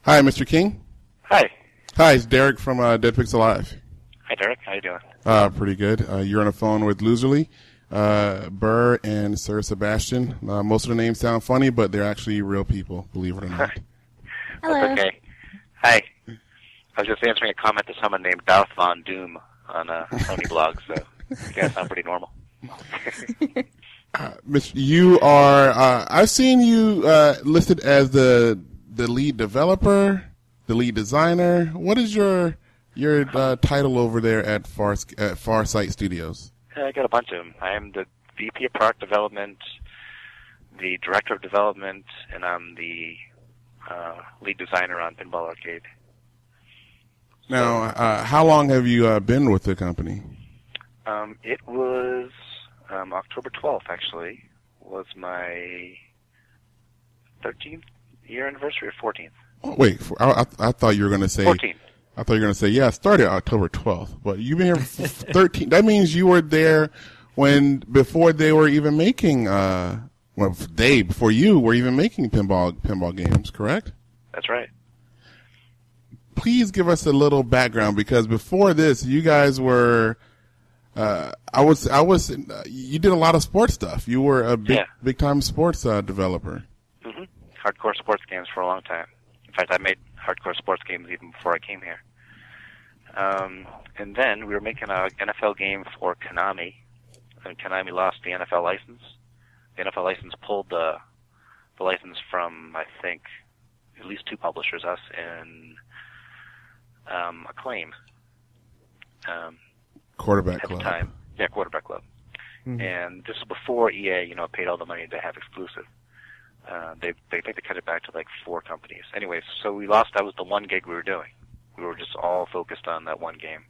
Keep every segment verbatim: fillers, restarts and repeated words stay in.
Hi, Mister King. Hi. Hi, it's Derek from uh, Dead Pixel Live. Hi, Derek. How you doing? Uh, pretty good. Uh, you're on the phone with Loserly, uh, Burr, and Sir Sebastian. Uh, most of the names sound funny, but they're actually real people, believe it or not. Hello. That's okay. Hi. I was just answering a comment to someone named Darth Von Doom on a Sony blog, so you guys sound pretty normal. uh, Mister You are, uh, I've seen you uh, listed as the the lead developer, the lead designer. What is your your uh, title over there at Far at Farsight Studios? I got a bunch of them. I am the V P of Product Development, the Director of Development, and I'm the uh, lead designer on Pinball Arcade. Now, uh, how long have you uh, been with the company? Um, it was um, October twelfth, actually, was my thirteenth year anniversary or fourteenth. Oh, wait, for, I, I, I thought you were going to say... fourteenth. I thought you were going to say, yeah, I started October twelfth, but you've been here for thirteen. That means you were there when, before they were even making, uh, well, they, before you were even making pinball pinball games, correct? That's right. Please give us a little background, because before this, you guys were, uh, I was, I was, uh, you did a lot of sports stuff. You were a big, yeah. big time sports uh, developer. Mm-hmm. Hardcore sports games for a long time. In fact, I made hardcore sports games even before I came here. Um, and then we were making an N F L game for Konami, and Konami lost the N F L license. The N F L license pulled the the license from, I think, at least two publishers, us and um, Acclaim. Um, Quarterback at Club. the time. Yeah, Quarterback Club. Mm-hmm. And this was before E A, you know, paid all the money to have exclusive. Uh, they, they, I think they cut it back to like four companies. Anyways, so we lost, that was the one gig we were doing. We were just all focused on that one game.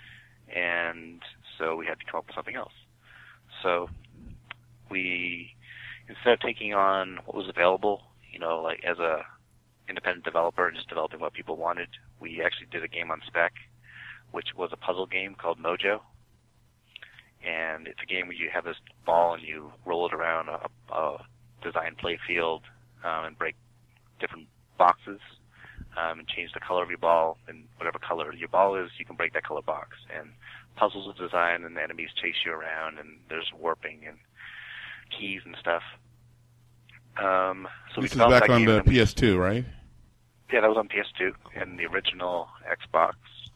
And so we had to come up with something else. So we, instead of taking on what was available, you know, like as a independent developer and just developing what people wanted, we actually did a game on spec, which was a puzzle game called Mojo. And it's a game where you have this ball and you roll it around a, a design play field um, and break different boxes um, and change the color of your ball, and whatever color your ball is, you can break that color box. And puzzles are designed, and the enemies chase you around, and there's warping and keys and stuff. Um, so this we is back that on game the P S two, right? Yeah, that was on P S two and the original Xbox.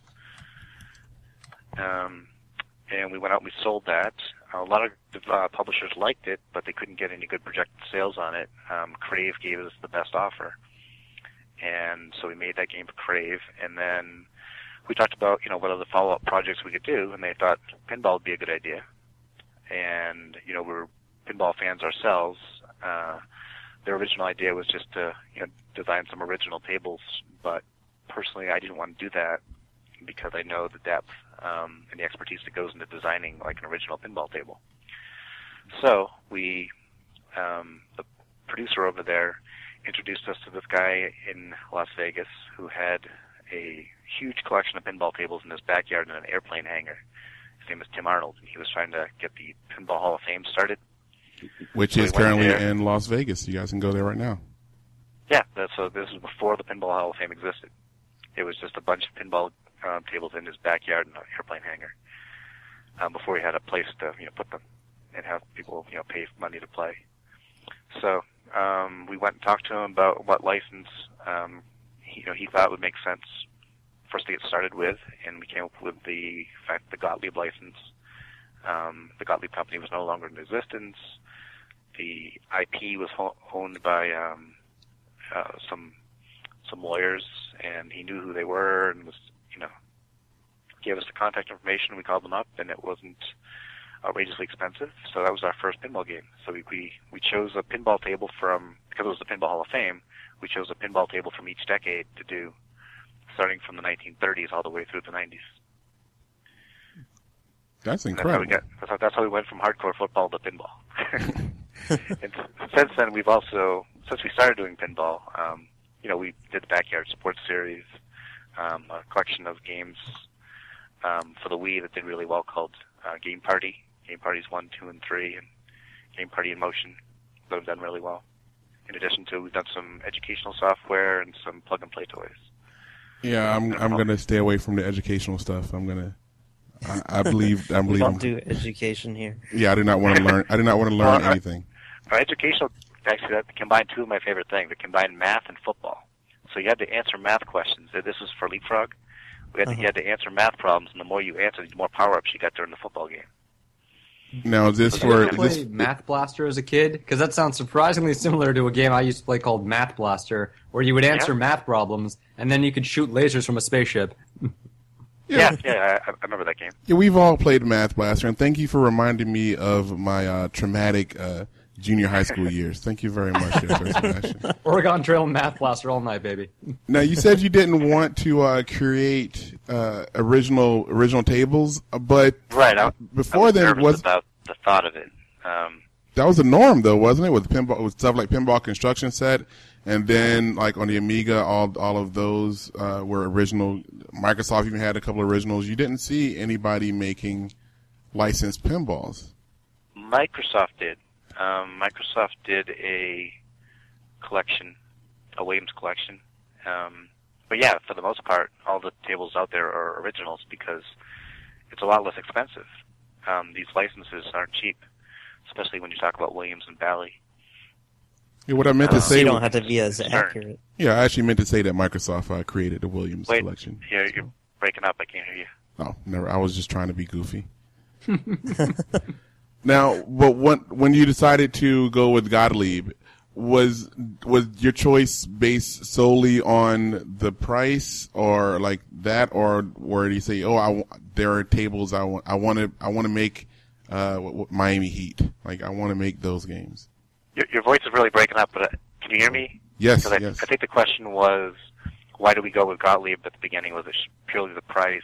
Um, and we went out and we sold that. A lot of uh, publishers liked it, but they couldn't get any good projected sales on it. Um, Crave gave us the best offer. And so we made that game for Crave. And then we talked about, you know, what other follow-up projects we could do, and they thought pinball would be a good idea. And, you know, we were pinball fans ourselves. Uh, their original idea was just to, you know, design some original tables, but personally I didn't want to do that because I know the depth um, and the expertise that goes into designing like an original pinball table. So we, um, the producer over there introduced us to this guy in Las Vegas who had a huge collection of pinball tables in his backyard in an airplane hangar. His name is Tim Arnold, and he was trying to get the Pinball Hall of Fame started. Which so is currently in Las Vegas. You guys can go there right now. Yeah, that's, so this was before the Pinball Hall of Fame existed. It was just a bunch of pinball um, tables in his backyard in an airplane hangar um, before he had a place to, you know, put them and have people, you know, pay money to play. So um, we went and talked to him about what license um, he, you know, he thought would make sense for us to get started with, and we came up with the fact the Gottlieb license. Um, the Gottlieb company was no longer in existence. The I P was ho- owned by um, uh, some some lawyers, and he knew who they were, and was, you know, gave us the contact information. We called them up, and it wasn't outrageously expensive. So that was our first pinball game. So we we, we chose a pinball table from, because it was the Pinball Hall of Fame, we chose a pinball table from each decade to do, starting from the nineteen thirties all the way through the nineties. That's incredible. That's how, we got, that's, how, that's how we went from hardcore football to pinball. And since then, we've also, since we started doing pinball, um, you know, we did the Backyard Sports Series, um, a collection of games um, for the Wii that did really well called uh, Game Party. Game Parties one, two, and three, and Game Party in Motion that have done really well. In addition to, we've done some educational software and some plug-and-play toys. Yeah, I'm I'm gonna stay away from the educational stuff. I'm gonna. I, I believe. I believe. We don't I'm, do education here. Yeah, I do not want to learn. I do not want to learn Well, our- anything. Our educational, actually, that combined two of my favorite things. It combined math and football. So you had to answer math questions. This was for Leapfrog. We had to, Uh-huh. You had to answer math problems, and the more you answered, the more power-ups you got during the football game. Now, is this Did Did for? you Is ever play this, Math Blaster as a kid? Because that sounds surprisingly similar to a game I used to play called Math Blaster, where you would answer Yeah. math problems, and then you could shoot lasers from a spaceship. Yeah, yeah, I, I remember that game. yeah, we've all played Math Blaster, and thank you for reminding me of my uh, traumatic uh, junior high school years. Thank you very much, yes, sir, Sebastian. Oregon Trail Math Blaster all night, baby. Now, you said you didn't want to uh, create uh, original original tables, but Right. I, before I was then, nervous was about the thought of it. Um, that was the norm, though, wasn't it? With pinball, with stuff like Pinball Construction Set, and then like on the Amiga, all all of those uh, were original. Microsoft even had a couple of originals. You didn't see anybody making licensed pinballs. Microsoft did. Um, Microsoft did a collection, a Williams collection. Um, but yeah, for the most part, all the tables out there are originals because it's a lot less expensive. Um, these licenses aren't cheap, especially when you talk about Williams and Bally. Yeah, what I meant to Uh, say, you don't was- have to be as Sure. accurate. yeah, I actually meant to say that Microsoft uh, created the Williams Wait, collection. you're, you're breaking up. I can't hear you. Oh, never. I was just trying to be goofy. Now, but when when you decided to go with Gottlieb, was was your choice based solely on the price, or like that, or where do you say, oh, I w- there are tables I want, I want to, I want to make uh, w- w- Miami Heat, like I want to make those games. Your, your voice is really breaking up, but uh, can you hear me? Yes, 'Cause I, yes. I think the question was, why did we go with Gottlieb at the beginning? Was it purely the price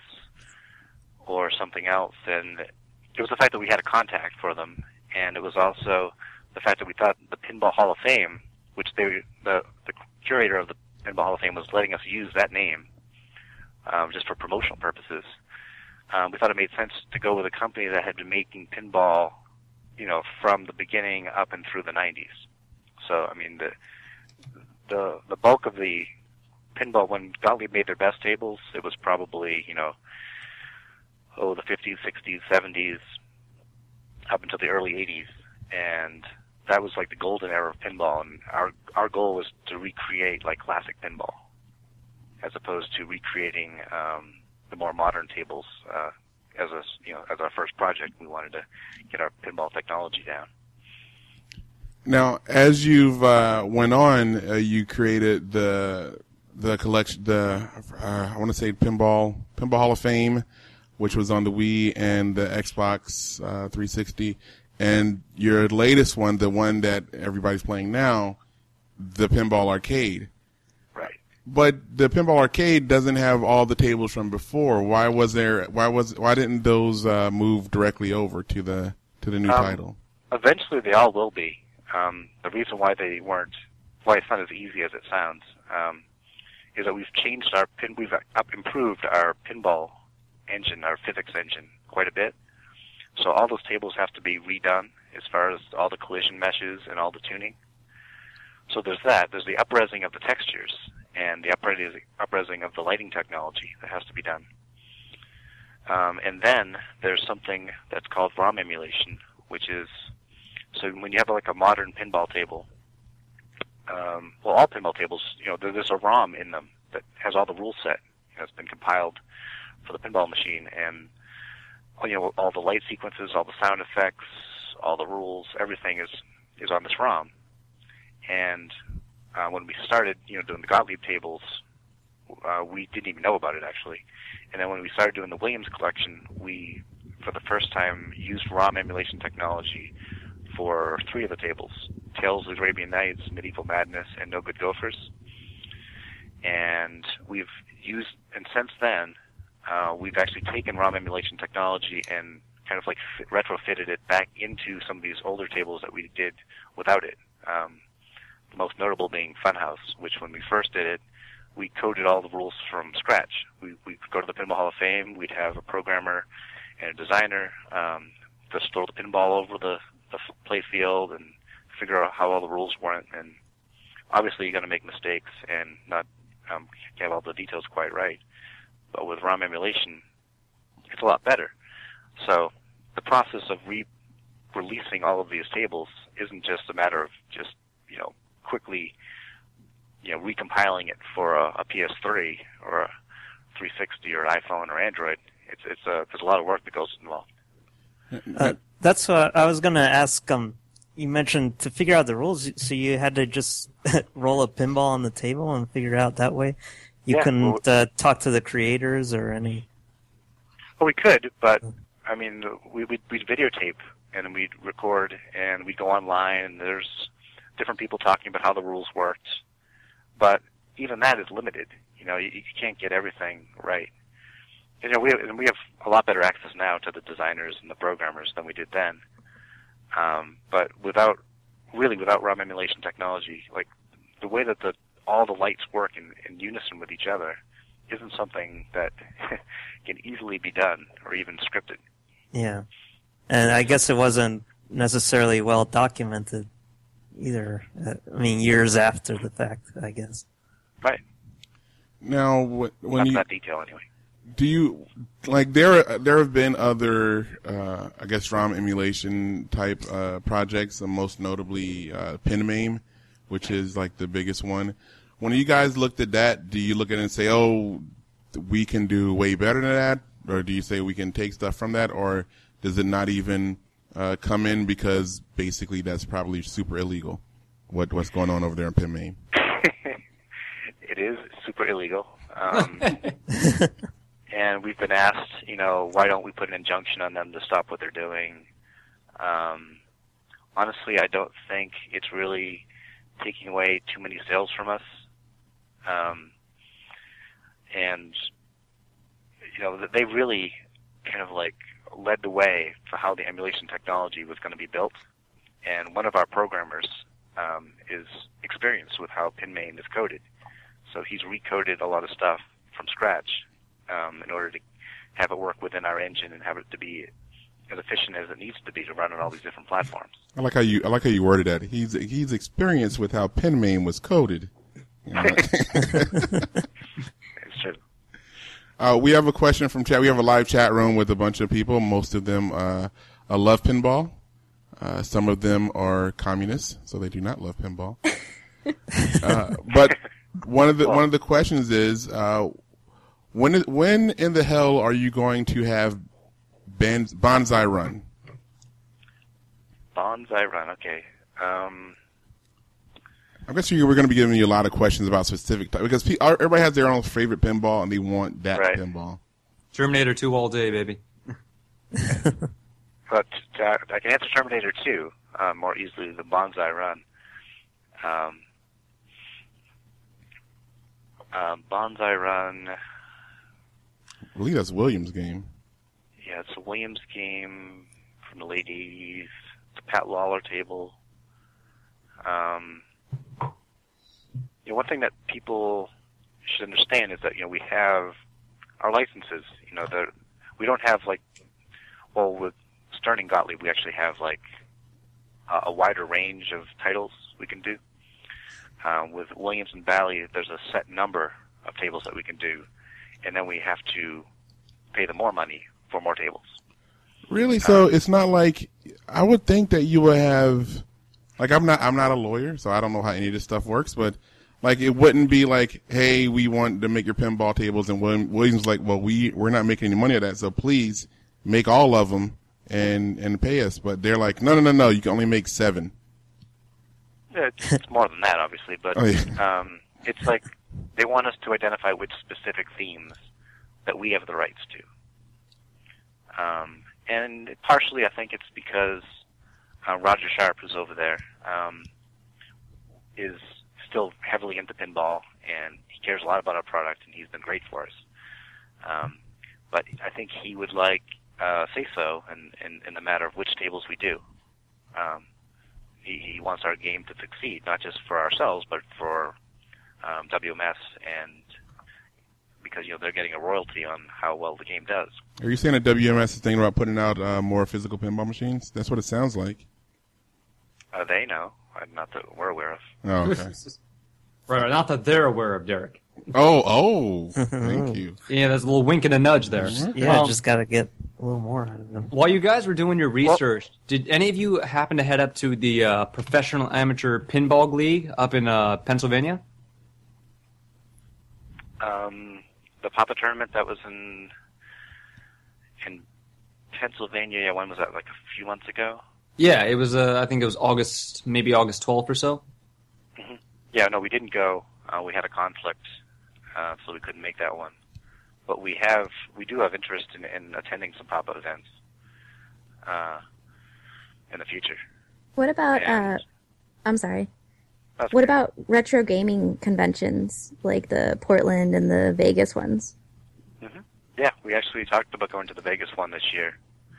or something else? And it was the fact that we had a contact for them, and it was also the fact that we thought the Pinball Hall of Fame, which they, the, the curator of the Pinball Hall of Fame was letting us use that name um, just for promotional purposes. Um, we thought it made sense to go with a company that had been making pinball, you know, from the beginning up and through the nineties. So, I mean, the the the bulk of the pinball, when Gottlieb made their best tables, it was probably, you know, oh, the fifties, sixties, seventies, up until the early eighties. And that was like the golden era of pinball. And our our goal was to recreate like classic pinball, as opposed to recreating um, the more modern tables. Uh, as a you know as our first project, we wanted to get our pinball technology down. Now, as you've uh, went on, uh, you created the the collection, the uh, I want to say pinball Pinball Hall of Fame, which was on the Wii and the Xbox uh, three sixty, and your latest one, the one that everybody's playing now, the Pinball Arcade. Right. But the Pinball Arcade doesn't have all the tables from before. Why was there? Why was? Why didn't those uh, move directly over to the to the new Um, title? Eventually, they all will be. Um, the reason why they weren't, why it's not as easy as it sounds, um, is that we've changed our pin, we've up improved our pinball engine, our physics engine, quite a bit. So all those tables have to be redone as far as all the collision meshes and all the tuning. So there's that. There's the upresing of the textures and the upresing, upresing of the lighting technology that has to be done. Um, and then there's something that's called ROM emulation, which is, so when you have like a modern pinball table, um, well, all pinball tables, you know, there, there's a ROM in them that has all the rule set. You know, it's been compiled for the pinball machine, and you know, all the light sequences, all the sound effects, all the rules, everything is is on this ROM. And uh, when we started, you know, doing the Gottlieb tables, uh, we didn't even know about it actually. And then when we started doing the Williams collection, we, for the first time, used ROM emulation technology for three of the tables: Tales of the Arabian Nights, Medieval Madness, and No Good Gophers. And we've used, and since then, uh, we've actually taken ROM emulation technology and kind of like fit, retrofitted it back into some of these older tables that we did without it. Um, the most notable being Funhouse, which when we first did it, we coded all the rules from scratch. We we'd go to the Pinball Hall of Fame, we'd have a programmer and a designer um, just throw the pinball over the, the play field and figure out how all the rules went, and obviously you're going to make mistakes and not um, have all the details quite right. But with ROM emulation, it's a lot better. So the process of re-releasing all of these tables isn't just a matter of just, you know, quickly, you know, recompiling it for a, a P S three or a three sixty or iPhone or Android. It's it's a there's a lot of work that goes involved. Uh, that's what I was going to ask. Um, you mentioned to figure out the rules, so you had to just roll a pinball on the table and figure it out that way. You yeah, couldn't well, uh, talk to the creators or any. Well, we could, but I mean, we we'd, we'd videotape and we'd record and we'd go online and there's different people talking about how the rules worked. But even that is limited. You know, you, you can't get everything right. You know, we have, and we have a lot better access now to the designers and the programmers than we did then. Um, but without, really without ROM emulation technology, like the way that the all the lights work in, in unison with each other isn't something that can easily be done or even scripted. Yeah. And I guess it wasn't necessarily well documented either. Uh, I mean, years after the fact, I guess. Right. Now, when Not you that detail anyway. do you like there there have been other uh, I guess ROM emulation type uh, projects, and most notably uh, PinMAME, which is like the biggest one. When you guys looked at that, do you look at it and say, "Oh, we can do way better than that," or do you say we can take stuff from that, or does it not even uh, come in because basically that's probably super illegal? What what's going on over there in PinMAME? It is super illegal. Um, and we've been asked, you know, why don't we put an injunction on them to stop what they're doing? Um, honestly, I don't think it's really taking away too many sales from us. Um, and, you know, they really kind of like led the way for how the emulation technology was going to be built. And one of our programmers um, is experienced with how PinMAME is coded. So he's recoded a lot of stuff from scratch um, in order to have it work within our engine and have it to be as efficient as it needs to be to run on all these different platforms. I like how you I like how you worded that. He's he's experienced with how PinMAME was coded. You know? It's true. Uh, we have a question from chat. We have a live chat room with a bunch of people. Most of them uh, uh, love pinball. Uh, some of them are communists, so they do not love pinball. uh, but one of the one of the questions is uh, when is, when in the hell are you going to have ban- Bonsai Run? Bonsai Run, okay. Um, I guess you, we're going to be giving you a lot of questions about specific type, because pe- everybody has their own favorite pinball and they want that right. pinball. Terminator two all day, baby. but uh, I can answer Terminator two uh, more easily than Bonsai Run. Um, um, Bonsai Run. I believe that's Williams' game. Yeah, it's a Williams game from the late eighties. It's a Pat Lawler table. Um, you know, one thing that people should understand is that, you know, we have our licenses. You know, the, we don't have, like, well, with Stern and Gottlieb, we actually have, like, a, a wider range of titles we can do. Um, with Williams and Bally, there's a set number of tables that we can do, and then we have to pay them more money for more tables. Really? So it's not like, I would think that you would have, like, I'm not I'm not a lawyer, so I don't know how any of this stuff works, but like it wouldn't be like, hey, we want to make your pinball tables, and William, Williams like, well, we we're not making any money of that, so please make all of them and and pay us. But they're like, no, no, no, no, you can only make seven. Yeah, it's, it's more than that, obviously, but oh, yeah. um, it's like they want us to identify which specific themes that we have the rights to. Um, and partially, I think it's because uh, Roger Sharp, who's over there, um, is still heavily into pinball, and he cares a lot about our product, and he's been great for us. Um, but I think he would like uh, say so in, in, in the matter of which tables we do. Um, he, he wants our game to succeed, not just for ourselves, but for um, W M S, and because, you know, they're getting a royalty on how well the game does. Are you saying that W M S is thinking about putting out uh, more physical pinball machines? That's what it sounds like. Uh, they know. I'm not that we're aware of. Oh, okay. Right, right, not that they're aware of, Derek. Oh, oh, thank you. Yeah, there's a little wink and a nudge there. Yeah, Well, just gotta get a little more out of them. while you guys were doing your research, did any of you happen to head up to the uh, Professional Amateur Pinball League up in uh, Pennsylvania? Um, the Papa tournament that was in in Pennsylvania. Yeah, when was that? Like a few months ago. Yeah, it was. Uh, I think it was August, maybe August twelfth or so. Mm-hmm. Yeah, no, we didn't go. Uh, we had a conflict, uh, so we couldn't make that one. But we have, we do have interest in, in attending some Papa events uh, in the future. What about, And- uh, I'm sorry. That's What great. about retro gaming conventions, like the Portland and the Vegas ones? Mm-hmm. Yeah, we actually talked about going to the Vegas one this year.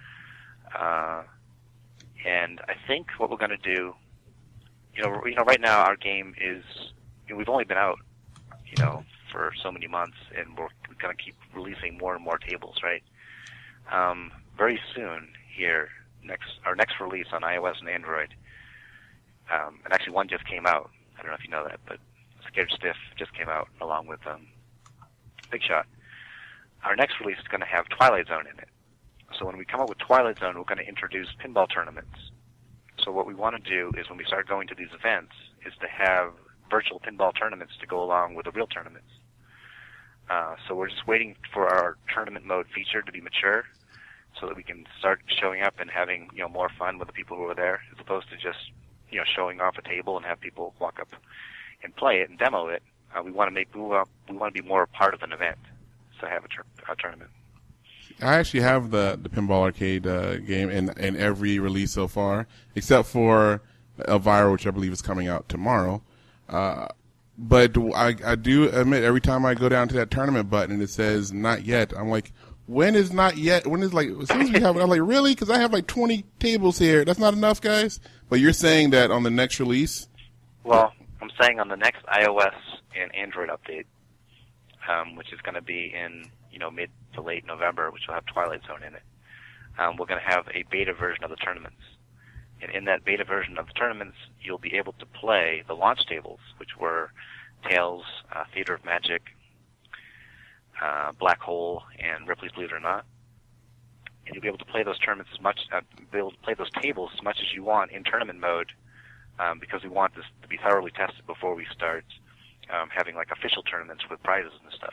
Uh, and I think what we're going to do, you know, you know, right now our game is, you know, we've only been out, you know, for so many months, and we're going to keep releasing more and more tables, right? Um, very soon here, next our next release on iOS and Android, um, and actually one just came out. I don't know if you know that, but Scared Stiff just came out along with um, Big Shot. Our next release is going to have Twilight Zone in it. So when we come up with Twilight Zone, we're going to introduce pinball tournaments. So what we want to do is when we start going to these events is to have virtual pinball tournaments to go along with the real tournaments. Uh, so we're just waiting for our tournament mode feature to be mature so that we can start showing up and having, you know, more fun with the people who are there as opposed to just, you know, showing off a table and have people walk up and play it and demo it. Uh, we want to make we want, we want to be more a part of an event, so have a, tur- a tournament. I actually have the, the Pinball Arcade uh, game in, in every release so far, except for Elvira, which I believe is coming out tomorrow. Uh, but I, I do admit, every time I go down to that tournament button and it says not yet, I'm like, when is not yet? When is like, as soon as we have it, I'm like, really? Because I have like twenty tables here. That's not enough, guys? But you're saying that on the next release? Well, I'm saying on the next iOS and Android update, um, which is going to be in, you know, mid to late November, which will have Twilight Zone in it, um, we're going to have a beta version of the tournaments. And in that beta version of the tournaments, you'll be able to play the launch tables, which were Tales, uh, Theater of Magic, uh, Black Hole, and Ripley's Believe It or Not. And you'll be able to play those tournaments as much, uh, be able to play those tables as much as you want in tournament mode, um, because we want this to be thoroughly tested before we start um, having like official tournaments with prizes and stuff.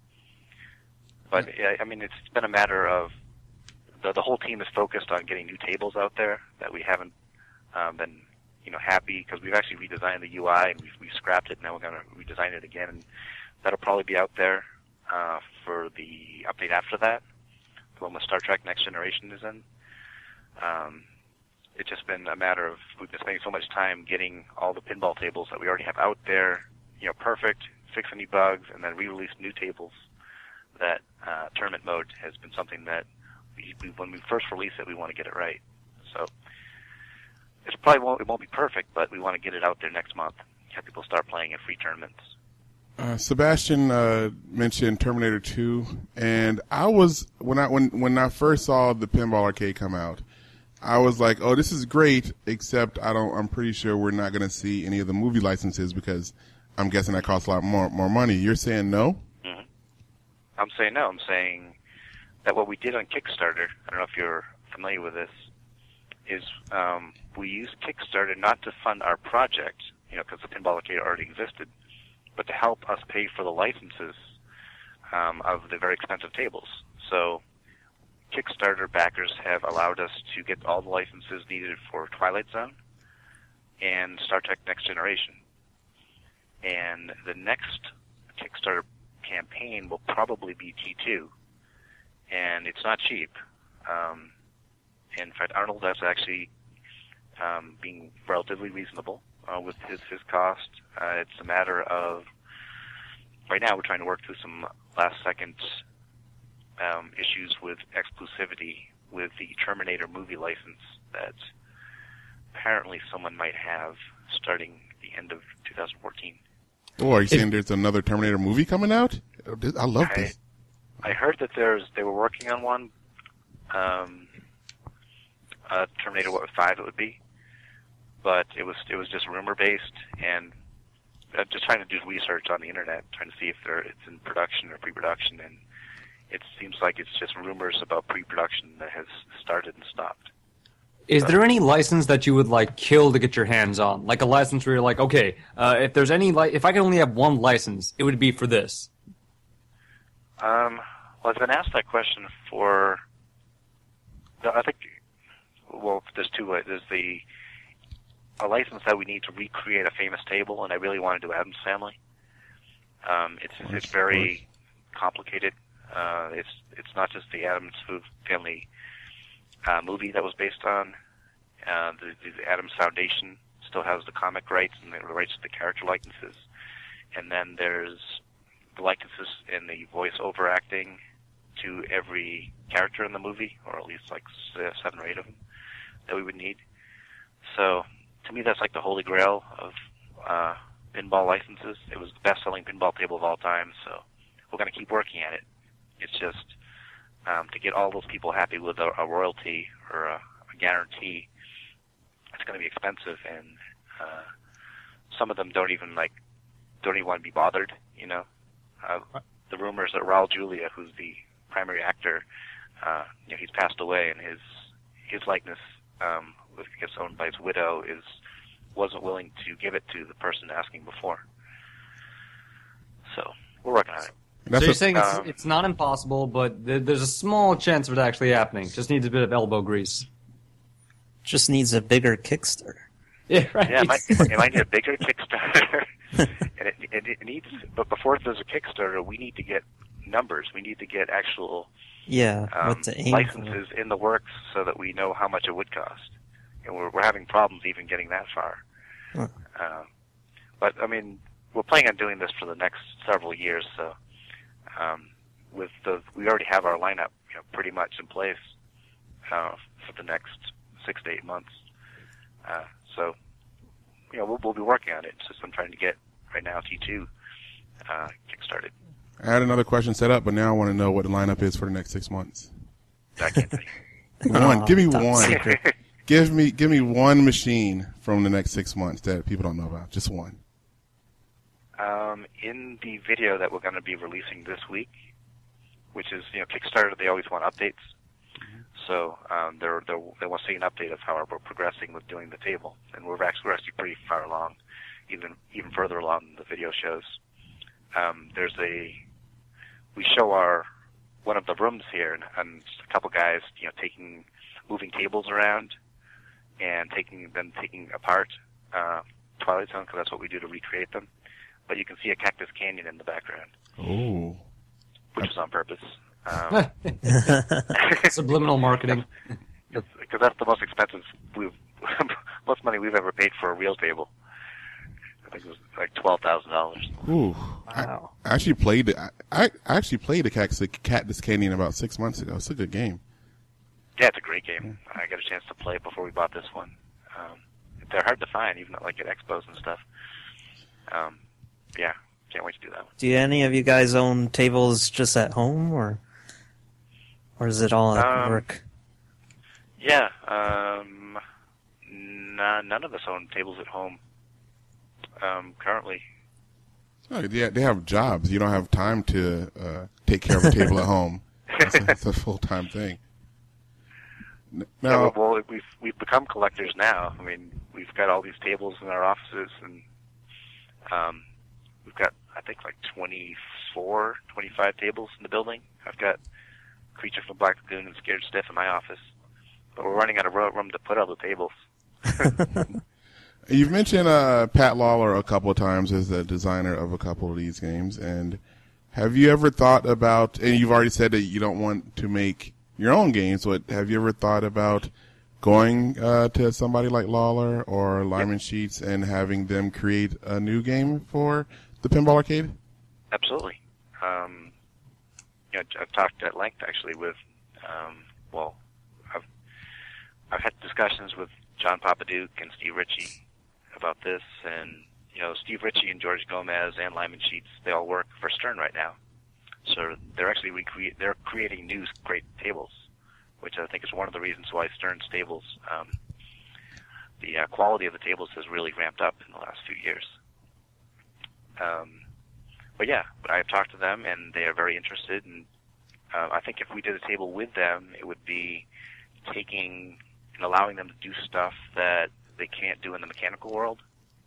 But I mean, it's been a matter of the the whole team is focused on getting new tables out there that we haven't um, been, you know, happy because we've actually redesigned the U I and we've, we've scrapped it. Now we're going to redesign it again, and that'll probably be out there uh, for the update after that, the one with Star Trek Next Generation is in. Um, it's just been a matter of we've been spending so much time getting all the pinball tables that we already have out there, you know, perfect, fix any bugs, and then re-release new tables. That uh, tournament mode has been something that we, we, when we first release it, we want to get it right. So it probably won't, it won't be perfect, but we want to get it out there next month. Have people start playing in free tournaments. Uh, Sebastian uh, mentioned Terminator two, and I was when I when when I first saw the Pinball Arcade come out, I was like, "Oh, this is great." Except I don't. I'm pretty sure we're not going to see any of the movie licenses because I'm guessing that costs a lot more more money. You're saying no? Mm-hmm. I'm saying no. I'm saying that what we did on Kickstarter, I don't know if you're familiar with this, is um, we used Kickstarter not to fund our project, you know, because the Pinball Arcade already existed, but to help us pay for the licenses um, of the very expensive tables. So Kickstarter backers have allowed us to get all the licenses needed for Twilight Zone and Star Trek Next Generation. And the next Kickstarter campaign will probably be T two, and it's not cheap. Um, in fact, Arnold is actually um, being relatively reasonable uh, with his, his cost. Uh, it's a matter of, right now we're trying to work through some last-second um, issues with exclusivity with the Terminator movie license that apparently someone might have starting the end of two thousand fourteen. Oh, are you saying there's another Terminator movie coming out? I love I, this. I heard that there's they were working on one. Um, uh, Terminator what five it would be, but it was it was just rumor based, and I'm just trying to do research on the internet, trying to see if they're, it's in production or pre-production, and it seems like it's just rumors about pre-production that has started and stopped. Is there any license that you would like kill to get your hands on? Like a license where you're like, okay, uh, if there's any, li- if I could only have one license, it would be for this. Um, well, I've been asked that question for. I think, well, there's two. uh, There's the a license that we need to recreate a famous table, and I really want to do Addams Family. Um, it's Of course, it's of very complicated. Uh, it's it's not just the Addams Family uh, movie that was based on. Uh, the, the Addams Foundation still has the comic rights and the rights to the character likenesses, and then there's the likenesses in the voice-over acting to every character in the movie, or at least like seven or eight of them that we would need. So to me, that's like the holy grail of uh, pinball licenses. It was the best-selling pinball table of all time, so we're going to keep working at it. It's just um, to get all those people happy with a, a royalty or a, a guarantee. It's going to be expensive, and uh, some of them don't even like don't even want to be bothered. You know, uh, the rumors that Raul Julia, who's the primary actor, uh, you know, he's passed away, and his his likeness um, was gets owned by his widow. Is wasn't willing to give it to the person asking before. So we're working on it. That's so you're a- saying it's, um, it's not impossible, but th- there's a small chance of it actually happening. Just needs a bit of elbow grease. Just needs a bigger Kickstarter. Yeah, right. Yeah, it might, it might need a bigger Kickstarter, and it, it, it needs. But before there's a Kickstarter, we need to get numbers. We need to get actual Yeah, um, what to aim licenses in the works so that we know how much it would cost. And we're we're having problems even getting that far. Huh. Um, but I mean, we're planning on doing this for the next several years. So um, with the we already have our lineup, you know, pretty much in place uh, for the next six to eight months. Uh, so you know, we'll, we'll be working on it. It's just I'm trying to get right now T two uh, kickstarted. I had another question set up, but now I want to know what the lineup is for the next six months. I can't tell you. One, Oh, give me top one. secret. Give me, give me one machine from the next six months that people don't know about. Just one. Um, in the video that we're going to be releasing this week, which is, you know, Kickstarter, they always want updates. So um, they're, they're, they want to see an update of how we're progressing with doing the table. And we're actually, we're actually pretty far along, even even further along than the video shows. Um, there's a, we show our, one of the rooms here, and, and a couple guys, you know, taking, moving tables around and taking them, taking apart uh, Twilight Zone, because that's what we do to recreate them. But you can see a Cactus Canyon in the background, Oh. which is on purpose. Um, Subliminal marketing. because that's the most expensive, we've, most money we've ever paid for a real table. I think it was like twelve thousand dollars. Ooh. Wow. I actually played it. I, I actually played the Cactus, Cactus Canyon about six months ago. It's a good game. Yeah, it's a great game. I got a chance to play it before we bought this one. Um, they're hard to find, even at, like at expos and stuff. Um, yeah, can't wait to do that one. Do any of you guys own tables just at home, or or is it all at Um, work? Yeah, um, n- none of us own tables at home um, currently. Oh, yeah, they have jobs. You don't have time to uh, take care of a table at home. It's a, it's a full-time thing. N- Yeah, Now, well, we've we've become collectors now. I mean, we've got all these tables in our offices, and um, we've got I think like twenty-four, twenty-five tables in the building. I've got Creature from Black Lagoon and Scared Stiff in my office, but we're running out of ro- room to put all the tables. you've mentioned uh, Pat Lawler a couple of times as the designer of a couple of these games, and have you ever thought about, and you've already said that you don't want to make your own games, but have you ever thought about going uh, to somebody like Lawler or Lyman Sheets and having them create a new game for the Pinball Arcade? Absolutely. Um, you know, I've talked at length actually with, um, well, I've I've had discussions with John Papaduke and Steve Ritchie about this, and you know, Steve Ritchie and George Gomez and Lyman Sheets, they all work for Stern right now, so they're actually recreate they're creating new great tables, which I think is one of the reasons why Stern's tables, um, the uh, quality of the tables has really ramped up in the last few years. Um, but yeah, I've talked to them, and they are very interested. And uh, I think if we did a table with them, it would be taking and allowing them to do stuff that they can't do in the mechanical world.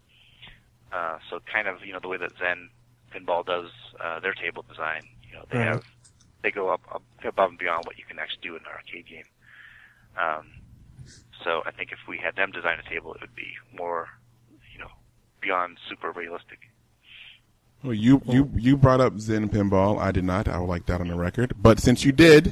Uh, so kind of, you know, the way that Zen Pinball does uh, their table design. You know, they Right. have they go up, up above and beyond what you can actually do in an arcade game. Um, so I think if we had them design a table, it would be more, you know, beyond super realistic. Well, you, you, you brought up Zen Pinball. I did not. I would like that on the record. But since you did,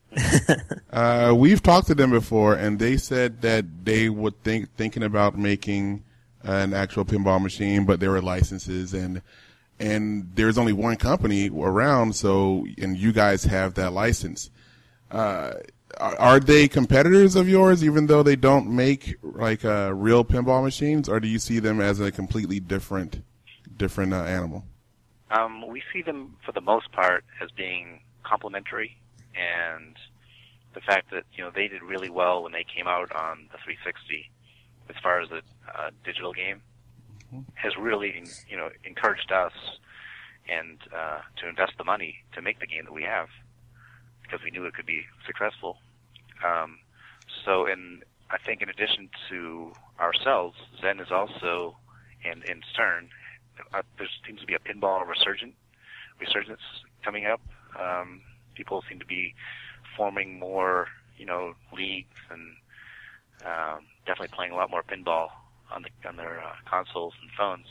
uh, we've talked to them before, and they said that they would think thinking about making an actual pinball machine, but there were licenses, and and there's only one company around. So, and you guys have that license. Uh, are, are they competitors of yours, even though they don't make like uh, real pinball machines, or do you see them as a completely different different uh, animal? Um, we see them, for the most part, as being complementary, and the fact that, you know, they did really well when they came out on the three sixty as far as a uh, digital game has really, you know, encouraged us and uh, to invest the money to make the game that we have, because we knew it could be successful. Um, so, in I think in addition to ourselves, Zen is also, and, and Stern, uh, there seems to be a pinball resurgent, resurgence coming up. Um, people seem to be forming more, you know, leagues, and um, definitely playing a lot more pinball on the on their uh, consoles and phones.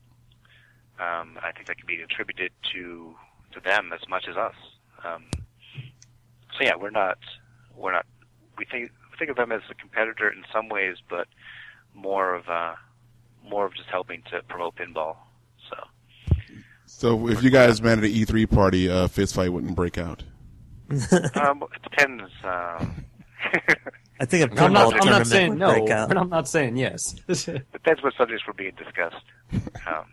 Um, I think that can be attributed to to them as much as us. Um, so yeah, we're not we're not we think we think of them as a competitor in some ways, but more of uh, more of just helping to promote pinball. So. So if you guys met at an E three party, a uh, fist fight wouldn't break out. um, it depends. Uh, I think a pinball I'm not, I'm tournament not saying would no, break out. but I'm not saying yes. depends what subjects were being discussed. Um,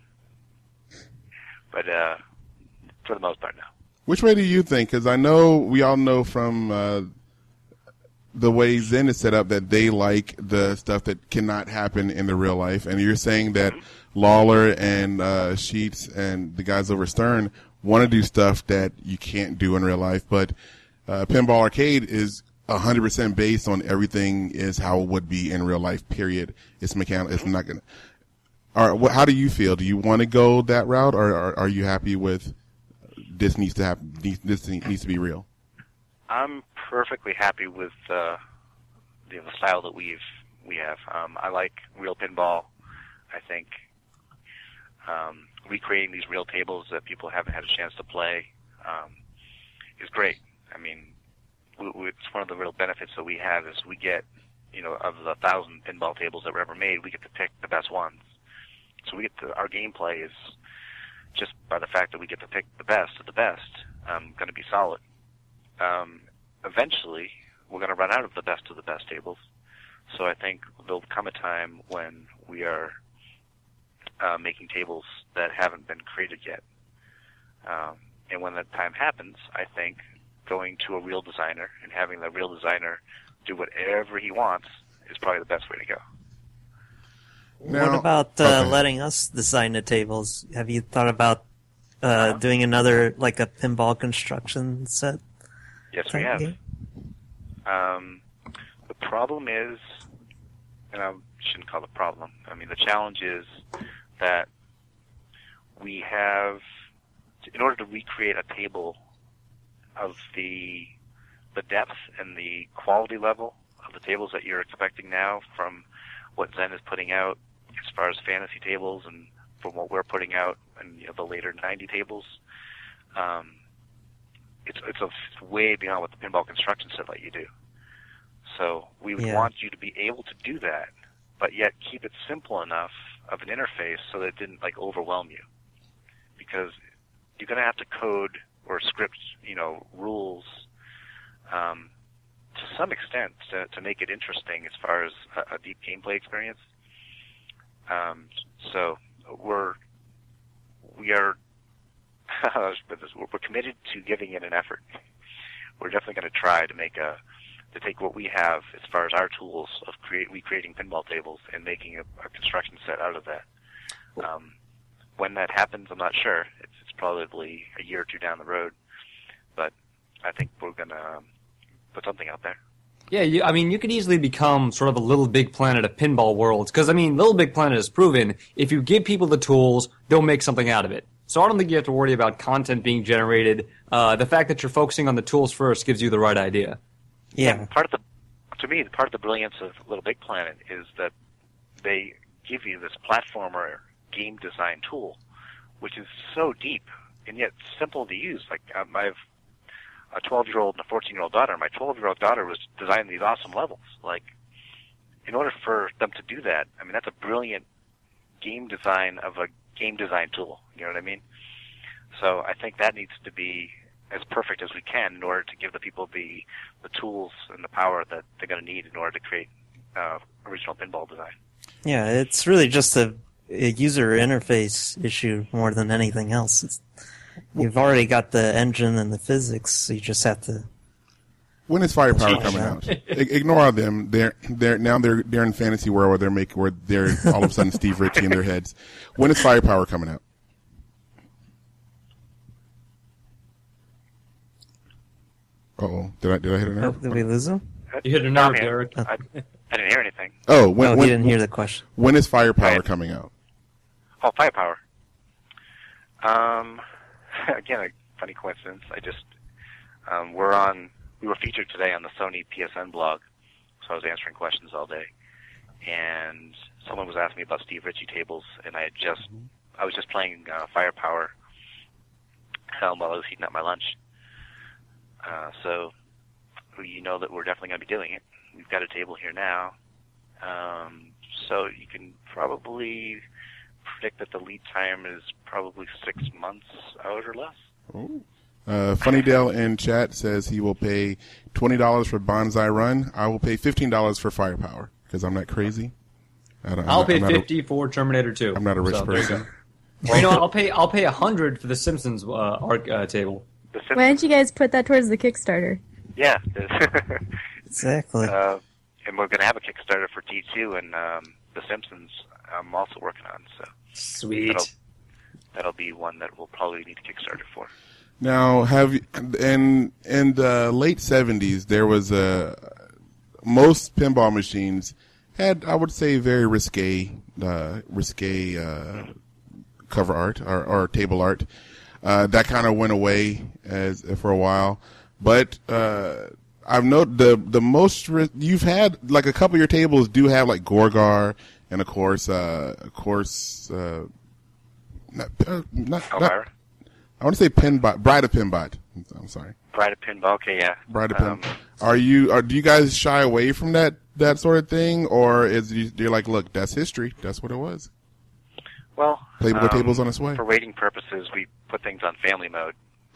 but uh, for the most part, no. Which way do you think? Because I know we all know from uh, the way Zen is set up that they like the stuff that cannot happen in the real life, and you're saying that Lawler and uh, Sheets and the guys over Stern want to do stuff that you can't do in real life, but uh, Pinball Arcade is one hundred percent based on everything is how it would be in real life, period. It's mechanical. It's not going to. All right, how do you feel? Do you want to go that route, or are, are you happy with this needs to happen? This needs to be real? I'm perfectly happy with uh, the, the style that we've we have. Um, I like real pinball. I think um, recreating these real tables that people haven't had a chance to play um, is great. I mean, we, we, it's one of the real benefits that we have is we get, you know, of the thousand pinball tables that were ever made, we get to pick the best ones. So we get to, our gameplay is just by the fact that we get to pick the best of the best, um, going to be solid. Um, eventually, we're going to run out of the best of the best tables. So I think there'll come a time when we are uh, making tables that haven't been created yet. Um, and when that time happens, I think going to a real designer and having the real designer do whatever he wants is probably the best way to go. What Now- about uh, okay. letting us design the tables? Have you thought about uh, doing another, like a pinball construction set? Yes, we type have. game? Um, the problem is, and I shouldn't call it a problem, I mean, the challenge is that we have, in order to recreate a table of the the depth and the quality level of the tables that you're expecting now from what Zen is putting out as far as fantasy tables and from what we're putting out in, you know, the later ninety tables, um, it's it's, a, it's way beyond what the pinball construction set let you do. So we would Yeah. want you to be able to do that, but yet keep it simple enough of an interface so that it didn't like overwhelm you, because you're going to have to code or script, you know, rules um, to some extent to, to make it interesting as far as a, a deep gameplay experience. Um, so we're we are we're committed to giving it an effort. We're definitely going to try to make a to take what we have as far as our tools of create recreating pinball tables and making a, a construction set out of that. Um, when that happens, I'm not sure. It's, it's probably a year or two down the road, but I think we're going to um, put something out there. Yeah, you, I mean, you could easily become sort of a Little Big Planet of pinball worlds, because, I mean, Little Big Planet has proven if you give people the tools, they'll make something out of it. So I don't think you have to worry about content being generated. Uh, the fact that you're focusing on the tools first gives you the right idea. Yeah. And part of the, to me, part of the brilliance of Little Big Planet is that they give you this platformer game design tool, which is so deep and yet simple to use. Like um, I have a twelve-year-old and a fourteen-year-old daughter. My twelve-year-old daughter was designing these awesome levels. Like, in order for them to do that, I mean, that's a brilliant game design of a game design tool. You know what I mean? So I think that needs to be as perfect as we can in order to give the people the the tools and the power that they're going to need in order to create uh, original pinball design. Yeah, it's really just a, a user interface issue more than anything else. It's, you've already got the engine and the physics, so you just have to. When is Firepower Change coming that. out? I- ignore them. They're they're now they're they're in fantasy world where they're making where they're all of a sudden Steve Ritchie in their heads. When is Firepower coming out? Uh-oh. Did I did I hit a Oh, nerve? did we lose him? You hit a I'm nerve, here. Derek. I, I didn't hear anything. Oh, when No, when, he didn't hear the question. when is Firepower Right. coming out? Oh, Firepower. Um, again, a funny coincidence. I just um, we're on. We were featured today on the Sony P S N blog, so I was answering questions all day, and someone was asking me about Steve Ritchie tables, and I had just I was just playing uh, Firepower um, while I was heating up my lunch. Uh, so you know that we're definitely going to be doing it. We've got a table here now, um, so you can probably predict that the lead time is probably six months out or less. Oh. Uh, Funny Dale in chat says he will pay twenty dollars for Bonsai Run. I will pay fifteen dollars for Firepower because I'm not crazy. I don't, I'm I'll not- pay I'm not a- fifty for Terminator two. I'm not a rich So, there you person. go. Well, you know, what, I'll pay I'll pay a hundred for the Simpsons uh, arc uh, table. The Why Simpsons, don't you guys put that towards the Kickstarter? yeah, Exactly. uh, and we're going to have a Kickstarter for D two and um, The Simpsons. I'm also working on, so Sweet. that'll that'll be one that we'll probably need a Kickstarter for. Now, have you, in in the late seventies, there was a most pinball machines had, I would say, very risque, uh, risque uh, cover art or, or table art. Uh, that kind of went away as for a while, but uh, I've noted the the most ri- you've had like a couple of your tables do have like Gorgar and of course, uh, of course, uh, not, uh, not, not Elvira, I want to say Pinbot, Bride of Pinbot. I'm sorry, Bride of Pinball. Okay, yeah. Bride of Pin. Um, Are you? Are do you guys shy away from that that sort of thing, or is you, you're like, look, that's history. That's what it was. Well, Playable um, tables on its way. For rating purposes, we put things on family mode.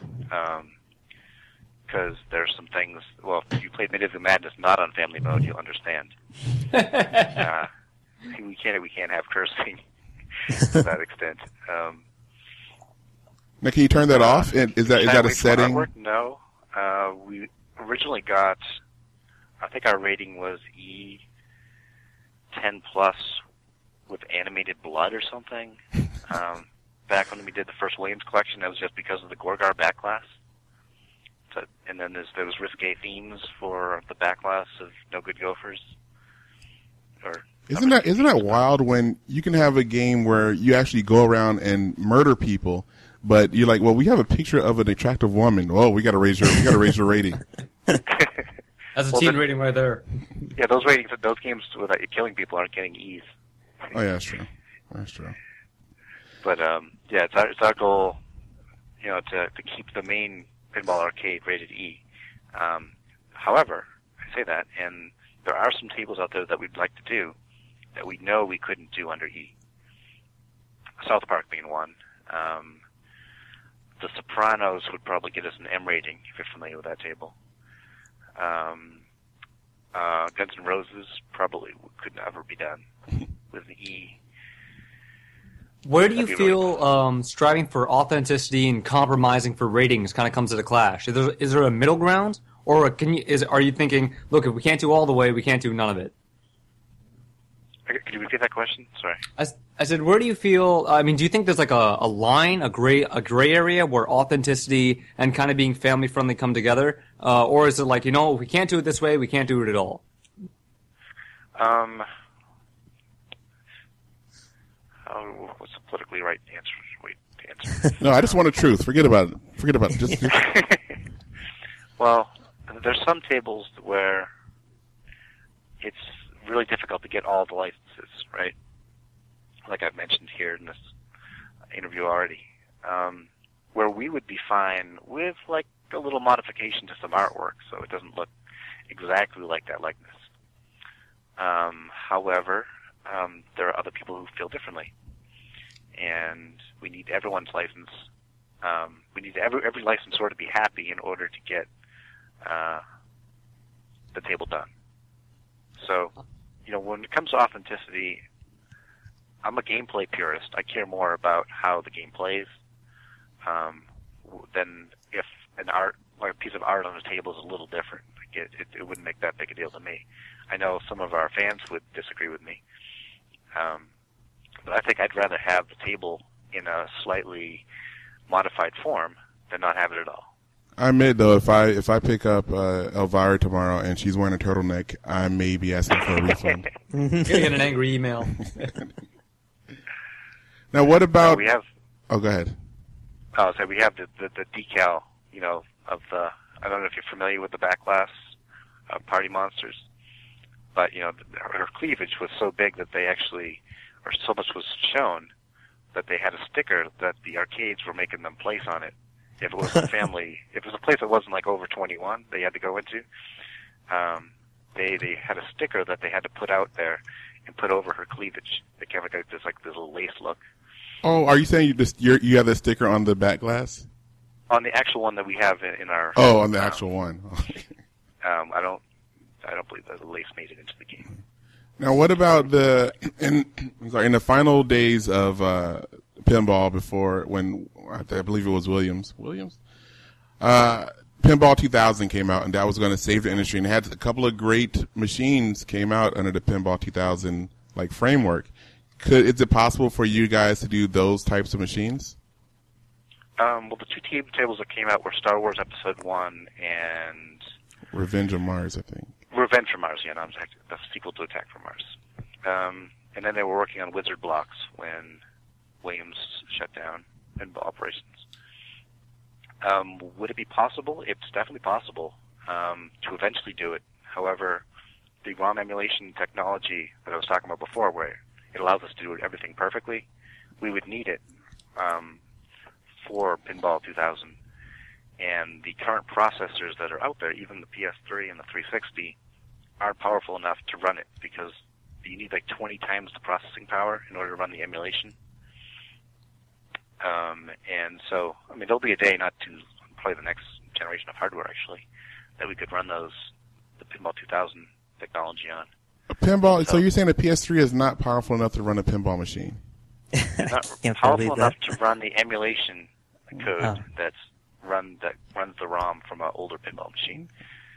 Because there's some things, well, if you played Minutes of Madness not on family mode, you'll understand. uh, we can't we can't have cursing to that extent. Um, Now, can you turn that off? And is that is shy that a away from setting? artwork? No. Uh, we originally got, I think our rating was E ten plus with animated blood or something. Um, back when we did the first Williams collection, that was just because of the Gorgar backglass. So, and then there's, there was risque themes for the backglass of No Good Gophers. Or Isn't that isn't that wild when you can have a game where you actually go around and murder people, but you're like, well, we have a picture of an attractive woman. Oh, we got to raise your we got to raise your rating. That's a Well, teen then- rating right there. Yeah, those ratings, those games without you killing people aren't getting E's. Oh yeah, that's true. That's true. But um, yeah, it's our, it's our goal, you know, to to keep the main pinball arcade rated E. Um, however, I say that, and there are some tables out there that we'd like to do that we know we couldn't do under E. South Park being one. Um, the Sopranos would probably get us an M rating if you're familiar with that table. Um, uh, Guns N' Roses probably could never be done with an E. Where do you That'd be really feel um, striving for authenticity and compromising for ratings kind of comes at a clash? Is there, is there a middle ground, or can you? Is are you thinking, look, if we can't do all the way, we can't do none of it? Could you repeat that question? Sorry. I, I said, where do you feel? I mean, do you think there's like a, a line, a gray, a gray area where authenticity and kind of being family friendly come together, uh, or is it like, you know, we can't do it this way, we can't do it at all? Um, oh, what's the politically right answer? Wait, to answer. No, I just want the truth. Forget about it. Forget about it. Just, just Well, there's some tables where it's really difficult to get all the licenses, right? Like I've mentioned here in this interview already, um, where we would be fine with like a little modification to some artwork so it doesn't look exactly like that likeness. Um, however, um, there are other people who feel differently, and we need everyone's license. Um, we need every every licensor to be happy in order to get uh, the table done. So, you know, when it comes to authenticity, I'm a gameplay purist. I care more about how the game plays um, than if an art, like a piece of art on a table is a little different. Like it, it, it wouldn't make that big a deal to me. I know some of our fans would disagree with me, um, but I think I'd rather have the table in a slightly modified form than not have it at all. I admit though, if I if I pick up uh, Elvira tomorrow and she's wearing a turtleneck, I may be asking for a refund. You're gonna get an angry email. Now, what So about? we have, Oh, go ahead. oh, so we have the, the the decal, you know, of the. I don't know if you're familiar with the backglass uh, Party Monsters, but you know, her, her cleavage was so big that they actually, or so much was shown that they had a sticker that the arcades were making them place on it. If it was a family, if it was a place that wasn't like over twenty-one, they had to go into. Um, they they had a sticker that they had to put out there and put over her cleavage. They kind of like this like this little lace look. Oh, are you saying you just you're, you have the sticker on the back glass? On the actual one that we have in, in our. Oh, on the um, actual one. Um, I don't, I don't believe that the lace made it into the game. Now, what about the in I'm sorry in the final days of uh, pinball before when I believe it was Williams Williams uh, Pinball two thousand came out, and that was going to save the industry, and it had a couple of great machines came out under the Pinball two thousand like framework. Could is it possible for you guys to do those types of machines? Um, well, the two t- tables that came out were Star Wars Episode One and Revenge of Mars, I think. Revenge from Mars. Yeah, no, the sequel to Attack from Mars. Um, and then they were working on Wizard Blocks when Williams shut down pinball operations. Um, would it be possible? It's definitely possible um, to eventually do it. However, the ROM emulation technology that I was talking about before, where it allows us to do everything perfectly, we would need it um, for Pinball two thousand. And the current processors that are out there, even the P S three and the three sixty, aren't powerful enough to run it because you need like twenty times the processing power in order to run the emulation. Um, and so, I mean, there'll be a day, not too, probably the next generation of hardware actually, that we could run those, the Pinball two thousand technology on. A pinball. So, So- you're saying the P S three is not powerful enough to run a pinball machine? Not Can't powerful believe enough that. to run the emulation code Oh. that's run that runs the ROM from an older pinball machine.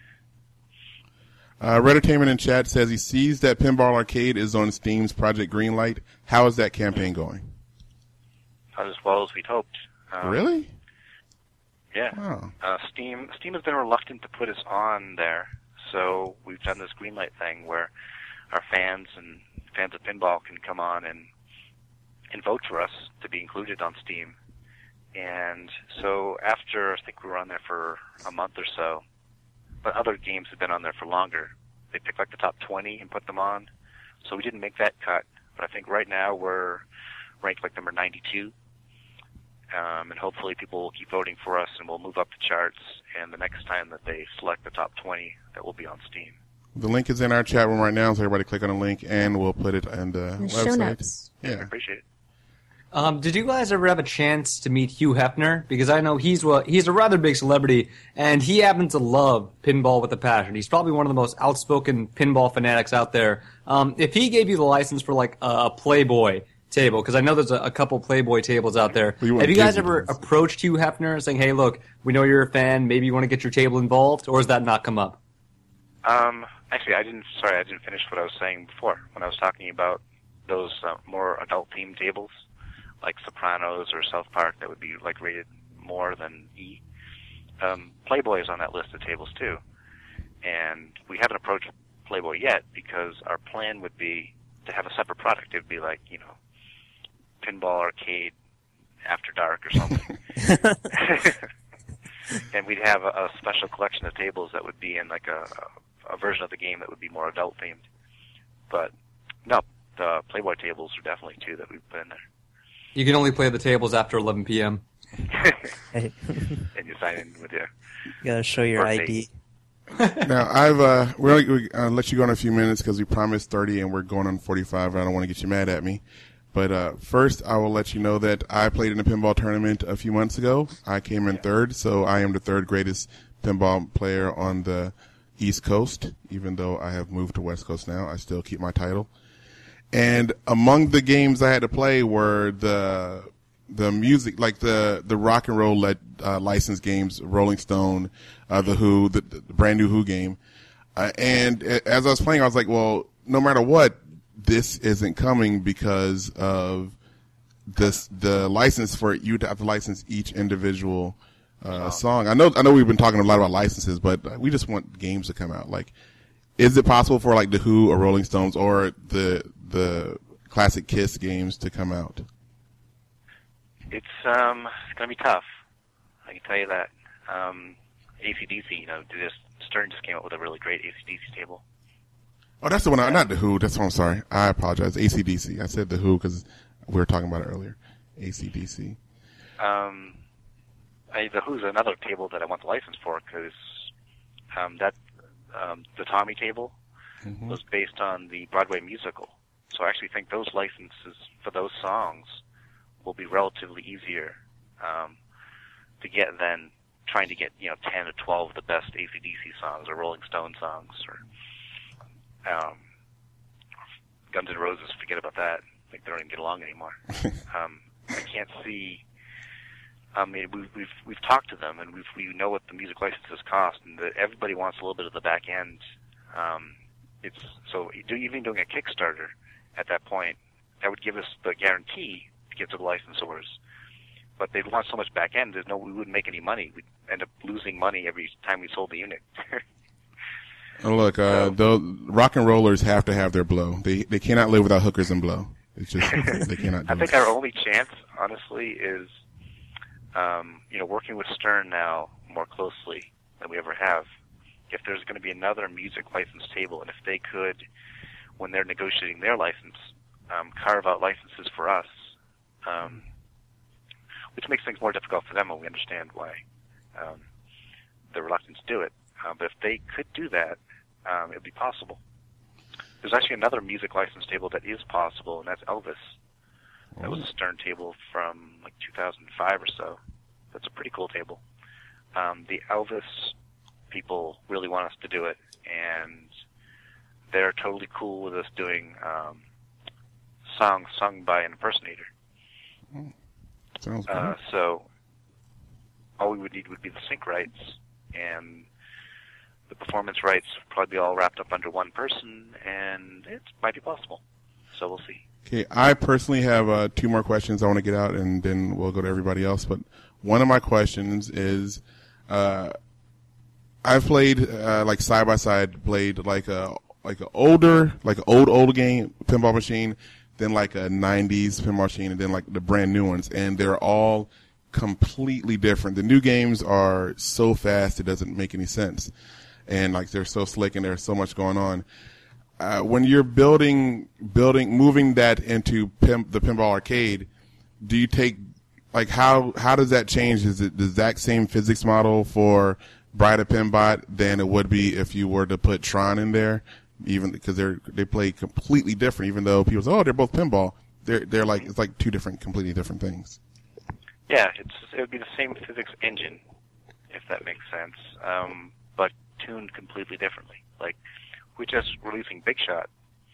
Uh, Redtertainment in chat says he sees that Pinball Arcade is on Steam's Project Greenlight. How is that campaign going? Not as well as we'd hoped. Um, Really? Yeah. Wow. Uh, Steam Steam has been reluctant to put us on there, so we've done this Greenlight thing where our fans and fans of pinball can come on and and vote for us to be included on Steam. And so after, I think we were on there for a month or so, but other games have been on there for longer. They picked like the top twenty and put them on, so we didn't make that cut. But I think right now we're ranked like number ninety-two. Um, and hopefully people will keep voting for us, and we'll move up the charts. And the next time that they select the top twenty, that will be on Steam. The link is in our chat room right now, so everybody click on the link, and we'll put it in the, The website. show notes. I Yeah. appreciate it. Um, did you guys ever have a chance to meet Hugh Hefner? Because I know he's well, he's a rather big celebrity, and he happens to love pinball with a passion. He's probably one of the most outspoken pinball fanatics out there. Um, if he gave you the license for like a, a Playboy table, because I know there's a, a couple Playboy tables out there, Well, you want have you guys Disney ever ones. approached Hugh Hefner saying, "Hey, look, we know you're a fan. Maybe you want to get your table involved," or has that not come up? Um, Actually, I didn't. Sorry, I didn't finish what I was saying before when I was talking about those uh, more adult-themed tables, like Sopranos or South Park, that would be like rated more than E. Um, Playboy is on that list of tables too, and we haven't approached Playboy yet because our plan would be to have a separate product. It would be like, you know, Pinball Arcade After Dark or something. And we'd have a, a special collection of tables that would be in like a, a, a version of the game that would be more adult themed. But no, the Playboy tables are definitely two that we put in there. You can only play the tables after eleven p.m. Hey. And you sign in with your You gotta show your I D. Now, I've uh, we're going to uh, let you go in a few minutes because we promised thirty and we're going on forty-five. I don't want to get you mad at me. But uh, first, I will let you know that I played in a pinball tournament a few months ago. I came in third, so I am the third greatest pinball player on the East Coast. Even though I have moved to West Coast now, I still keep my title. And among the games I had to play were the the music, like the the rock and roll le- uh, licensed games, Rolling Stone, uh, the Who, the, the brand new Who game. Uh, and as I was playing, I was like, well, no matter what, this isn't coming because of this the license for you to have to license each individual uh, song. I know I know we've been talking a lot about licenses, but we just want games to come out. Like, is it possible for like the Who or Rolling Stones or the the classic Kiss games to come out? It's um, it's gonna be tough. I can tell you that. Um, A C D C, you know, just Stern just came up with a really great A C D C table. Oh, that's the one. I, not the Who. That's what I'm sorry. I apologize. A C D C. I said the Who because we were talking about it earlier. A C D C. Um, I, the Who's another table that I want the license for because um, that um, the Tommy table mm-hmm. was based on the Broadway musical. So I actually think those licenses for those songs will be relatively easier um, to get than trying to get, you know, ten or twelve of the best A C D C songs or Rolling Stone songs or um, Guns N' Roses. Forget about that. Like, they don't even get along anymore. um, I can't see. I mean, we've we've we've talked to them and we've we know what the music licenses cost, and the, everybody wants a little bit of the back end. Um, it's so do, even doing a Kickstarter at that point, that would give us the guarantee to get to the licensors. But they'd want so much back end. There's no, we wouldn't make any money. We'd end up losing money every time we sold the unit. Oh, look, uh, the rock and rollers have to have their blow. They they cannot live without hookers and blow. It's just they cannot. Do I think it. our only chance, honestly, is um, you know working with Stern now more closely than we ever have. If there's going to be another music license table, and if they could, when they're negotiating their license, um, carve out licenses for us, um, which makes things more difficult for them, and we understand why um, they're reluctant to do it. Uh, but if they could do that, um, it would be possible. There's actually another music license table that is possible, and that's Elvis. That was a Stern table from like two thousand five or so. That's a pretty cool table. Um, the Elvis people really want us to do it, and they're totally cool with us doing um, songs sung by an impersonator. Oh, sounds good. Uh, so all we would need would be the sync rights, and the performance rights would probably be all wrapped up under one person, and it might be possible. So we'll see. Okay, I personally have uh, two more questions I want to get out, and then we'll go to everybody else. But one of my questions is, uh, I've played uh, like side by side, played like a like an older, like an old old game pinball machine, then like a nineties pinball machine, and then like the brand new ones, and they're all completely different. The new games are so fast it doesn't make any sense, and like they're so slick and there's so much going on. Uh, when you're building, building, moving that into pin, the pinball arcade, do you take, like, how how does that change? Is it the exact same physics model for Bride of Pinbot than it would be if you were to put Tron in there? Even because they're they play completely different. Even though people say, "Oh, they're both pinball," they're they're like it's like two different, completely different things. Yeah, it's it would be the same physics engine, if that makes sense, um, but tuned completely differently. Like, we're just releasing Big Shot,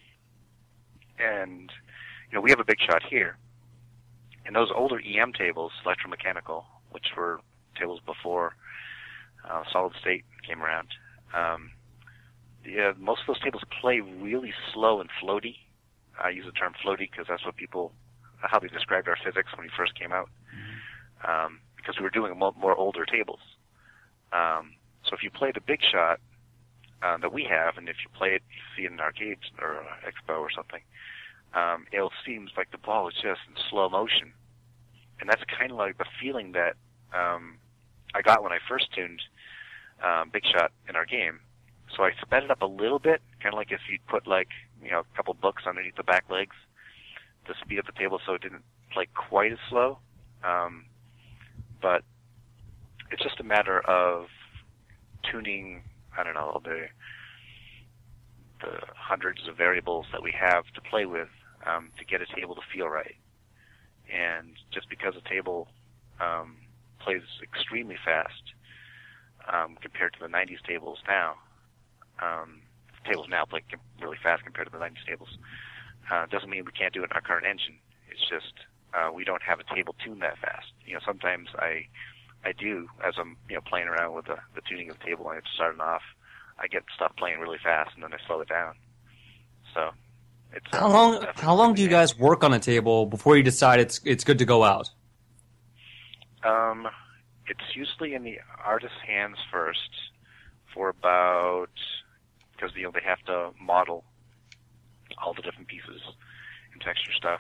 and you know we have a Big Shot here, and those older E M tables, electromechanical, which were tables before uh, solid state came around, um, yeah, most of those tables play really slow and floaty. I use the term floaty because that's what people, how they described our physics when we first came out. Um, because we were doing more, more older tables. Um, so if you play the Big Shot uh, that we have, and if you play it, you see it in arcades or uh, Expo or something, um, it seems like the ball is just in slow motion. And that's kind of like the feeling that um, I got when I first tuned um, Big Shot in our game. So I sped it up a little bit, kind of like if you put like you know a couple books underneath the back legs to speed up the table, so it didn't play quite as slow. Um, but it's just a matter of tuning. I don't know the the hundreds of variables that we have to play with um, to get a table to feel right. And just because a table um, plays extremely fast um, compared to the nineties tables now, um, tables now play really fast compared to the nineties tables, uh, doesn't mean we can't do it in our current engine. It's just uh, we don't have a table tuned that fast. You know, sometimes I I do as I'm you know playing around with the, the tuning of the table and it's starting off, I get stuff playing really fast and then I slow it down. So. It's, How um, long? How long do you guys work on a table before you decide it's it's good to go out? Um, it's usually in the artist's hands first for about because you know they have to model all the different pieces and texture stuff.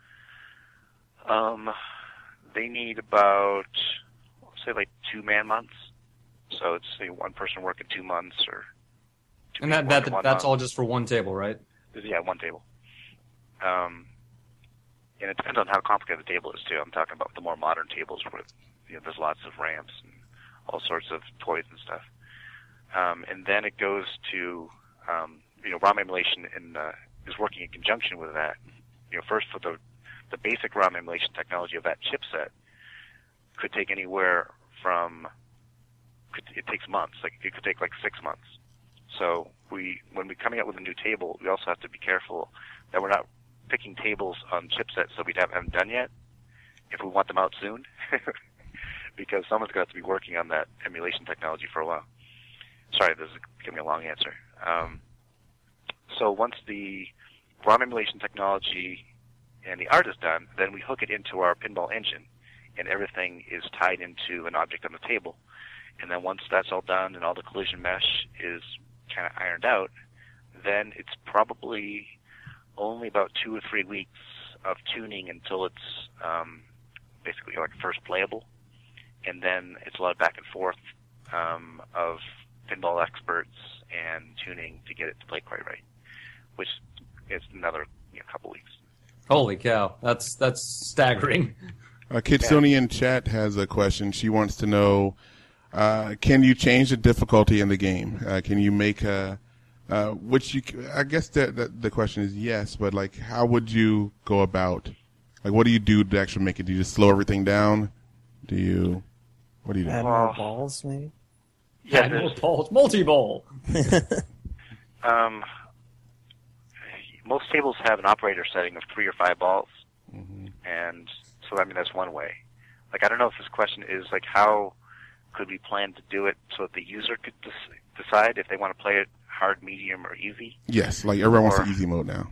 Um, they need about say like two man months. So it's say one person working two months or. Two And that that that's month. all just for one table, right? Yeah, one table. Um, and it depends on how complicated the table is, too. I'm talking about the more modern tables where you know, there's lots of ramps and all sorts of toys and stuff. Um, and then it goes to, um, you know, ROM emulation in, uh, is working in conjunction with that. You know, first for the, the basic ROM emulation technology of that chipset could take anywhere from, could, it takes months. Like it could take like six months. So we, when we're coming up with a new table, we also have to be careful that we're not picking tables on chipsets that we haven't done yet if we want them out soon, because someone's got to be working on that emulation technology for a while. Sorry, this is giving me a long answer. Um, so once the ROM emulation technology and the art is done, then we hook it into our pinball engine, and everything is tied into an object on the table. And then once that's all done and all the collision mesh is kind of ironed out, then it's probably only about two or three weeks of tuning until it's um, basically like first playable, and then it's a lot of back and forth um, of pinball experts and tuning to get it to play quite right, which is another you know, couple weeks. Holy cow, that's that's staggering. Uh, Kitsunian Chat has a question. She wants to know. Uh, can you change the difficulty in the game? Uh, can you make a, uh, which you, I guess that, that the question is yes, but like, how would you go about, like, what do you do to actually make it? Do you just slow everything down? Do you, what do you do? Add more balls, maybe? Yeah, Yeah, balls, multi-ball. um, most tables have an operator setting of three or five balls, Mm-hmm. and so I mean that's one way. Like I don't know if this question is like how could we plan to do it so that the user could des- decide if they want to play it hard, medium, or easy? Yes, like everyone Or- wants the easy mode now.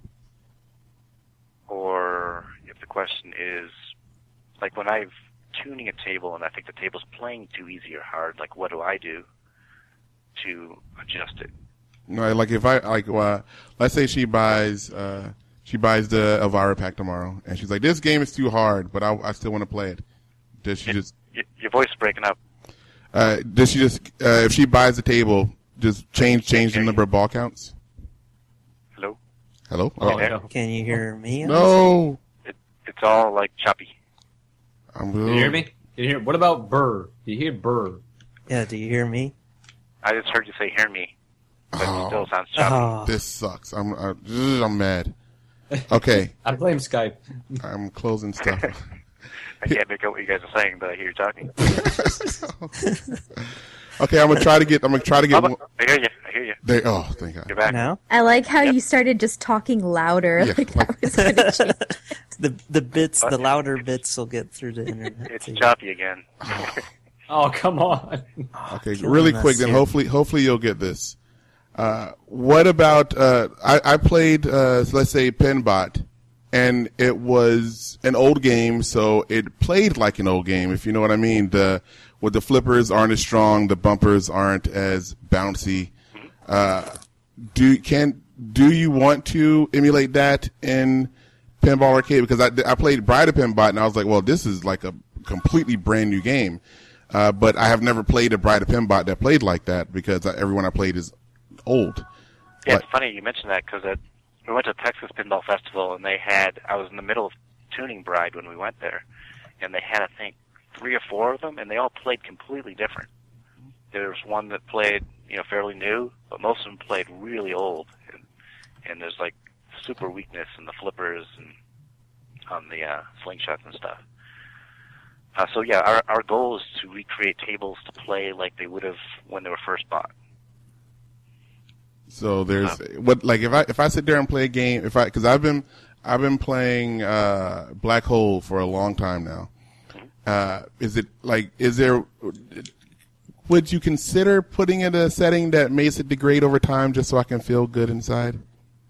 Or if the question is, like when I'm tuning a table and I think the table's playing too easy or hard, like what do I do to adjust it? No, like if I like, uh, let's say she buys, uh, she buys the Elvira pack tomorrow, and she's like, "This game is too hard, but I, I still want to play it." Does she just? Y- your voice is breaking up. Uh, does she just? Uh, if she buys the table, just change change the Okay. number of ball counts? Hello? Hello. Oh, Oh, yeah. Can you hear me? no. It, it's all like choppy. I'm Can you hear me? Can you hear? What about burr? Do you hear burr? Yeah, do you hear me? I just heard you say "hear me," but it Oh, still sounds choppy. Oh, this sucks. I'm I, ugh, I'm mad. Okay, I blame Skype. I'm closing stuff. I can't make out what you guys are saying, but I hear you talking. Okay, I'm gonna try to get. I'm gonna try to get. Oh, One, I hear you. I hear you. there. Oh, thank God. You're back. now? I like how Yep. you started just talking louder. Yeah, like like- that was going to change. The the bits, the louder bits will get through the internet. It's too. choppy again. Oh, come on. Okay, Killing really us quick. Then here. hopefully, hopefully you'll get this. Uh, what about, uh, I, I played, uh, let's say, Pinbot, and it was an old game, so it played like an old game, if you know what I mean. The, with the flippers aren't as strong, the bumpers aren't as bouncy. Uh, do, can, do you want to emulate that in Pinball Arcade? Because I, I played Bride of Pinbot, and I was like, well, this is like a completely brand new game. Uh, but I have never played a Bride of Pinbot that played like that, because everyone I played is old. Yeah, But- it's funny you mentioned that because we went to Texas Pinball Festival and they had, I was in the middle of tuning Bride when we went there, and they had, I think, three or four of them, and they all played completely different. There was one that played, you know, fairly new, but most of them played really old, and, and there's like super weakness in the flippers and on the uh, slingshots and stuff. Uh, so yeah, our our goal is to recreate tables to play like they would have when they were first bought. So there's what, like, if I if I sit there and play a game, if I because I've been I've been playing uh, Black Hole for a long time now. Uh, is it like is there? Would you consider putting it in a setting that makes it degrade over time, just so I can feel good inside?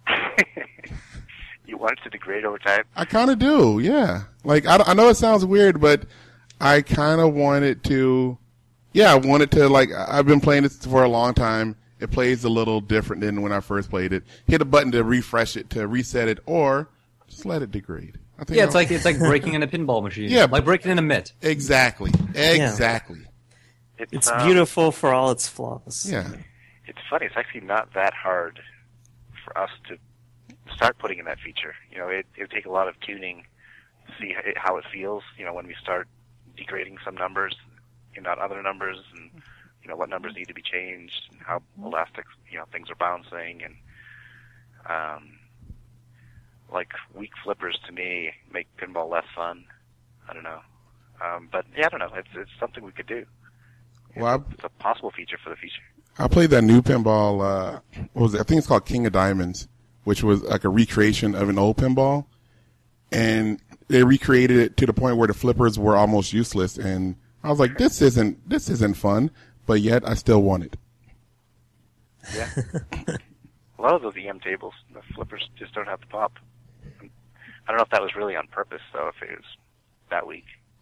You want it to degrade over time? I kind of do, yeah. Like I, I know it sounds weird, but I kind of want it to. Yeah, I want it to, like, I've been playing this for a long time. It plays a little different than when I first played it. Hit a button to refresh it, to reset it, or just let it degrade. I think Yeah, it's I'll- like it's like breaking in a pinball machine. Yeah. like breaking in a mitt. exactly, exactly. It's um, beautiful for all its flaws. Yeah, It's funny. It's actually not that hard for us to start putting in that feature. You know, it it would take a lot of tuning to see h- how it feels. You know, when we start degrading some numbers and not other numbers, and you know what numbers need to be changed, and how elastic you know things are bouncing, and um, like weak flippers to me make pinball less fun. I don't know, um, but yeah, I don't know. It's it's something we could do. well, It's a possible feature for the future. I, I played that new pinball. Uh, what was it? I think it's called King of Diamonds, which was like a recreation of an old pinball, and they recreated it to the point where the flippers were almost useless. And I was like, this isn't this isn't fun, but yet I still want it. Yeah. A lot of those E M tables, the flippers just don't have the pop. I don't know if that was really on purpose, though, if it was that weak.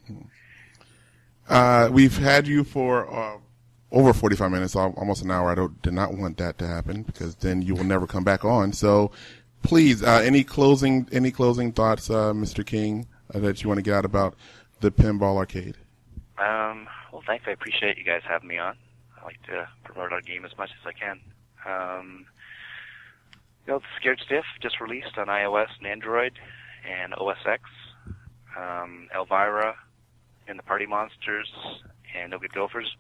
Uh, we've had you for uh, over forty-five minutes, al- almost an hour. I don't, did not want that to happen, because then you will never come back on. So please, uh, any closing any closing thoughts, uh, Mister King, uh, that you want to get out about the Pinball Arcade? Um, well, thanks. I appreciate you guys having me on. I like to promote our game as much as I can. Um, you know, Scared Stiff just released on iOS and Android and O S X. Um, Elvira and the Party Monsters and No Good Gophers